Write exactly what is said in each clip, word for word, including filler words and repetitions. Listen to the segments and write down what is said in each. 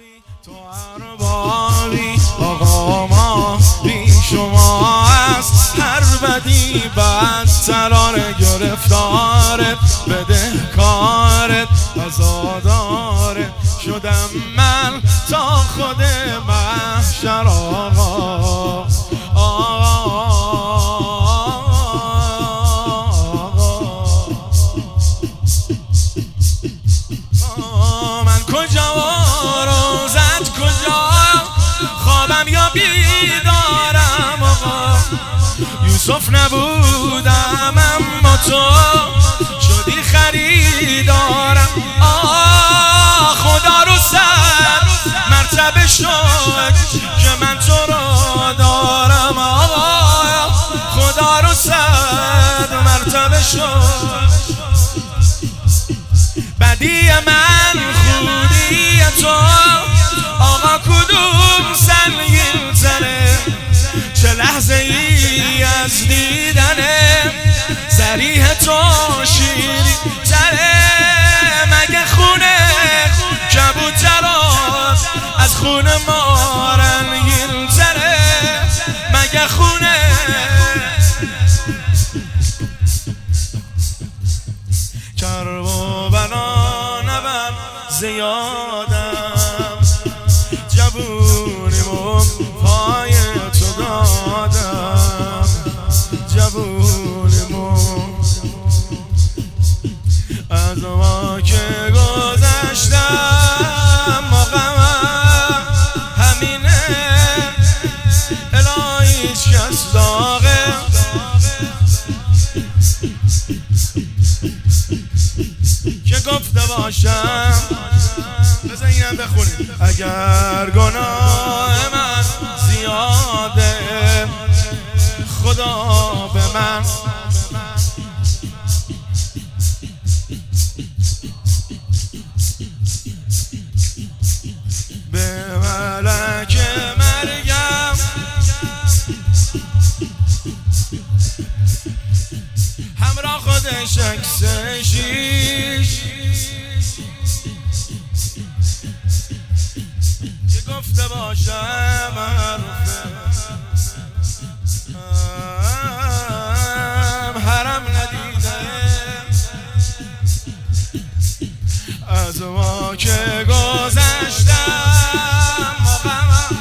تو اربابی آقا ما بی شما است، هر بدی بدترار گرفتارت، بده کارت عزادارت، شدم من تا خود محشر آقا. من کجا و روزت کجا، خوابم یا بیدارم آقا. یوسف نبودم اما تو شدی خریدارم. آه خدا رو صد مرتبه شد که من تو رو دارم آقا. خدا رو صد مرتبه شد، بدی من خودی تو آقا کدوم سنگین تره، چه لحظه ای از دیدنه صریح تو شیرین تره. مگه خونه کبوترات از خونه ما رنگین تره، مگه خونه کرب و بلا نبم زیادم، جوونیمو پای تو دادم، جوونیمو از ما که گذشتم موقعم همینه، الهی هیچ کس داغه که گفته باشم. بذار اینم بخونیم. اگر گناه من زیاده خدا به من به ملک مرگم همراه خودش عکس شیش که گفته باشم حرفه حرم ندیده از ما که گذشتم موقعم.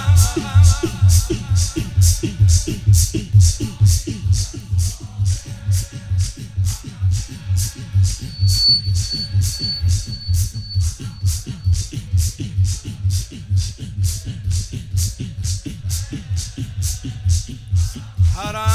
حرم